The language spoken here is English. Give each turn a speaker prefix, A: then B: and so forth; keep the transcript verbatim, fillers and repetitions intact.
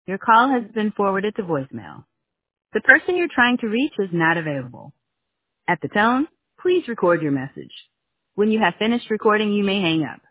A: Your call has been forwarded to voicemail. The person you're trying to reach is not available. At the tone, please record your message. When you have finished recording, you may hang up.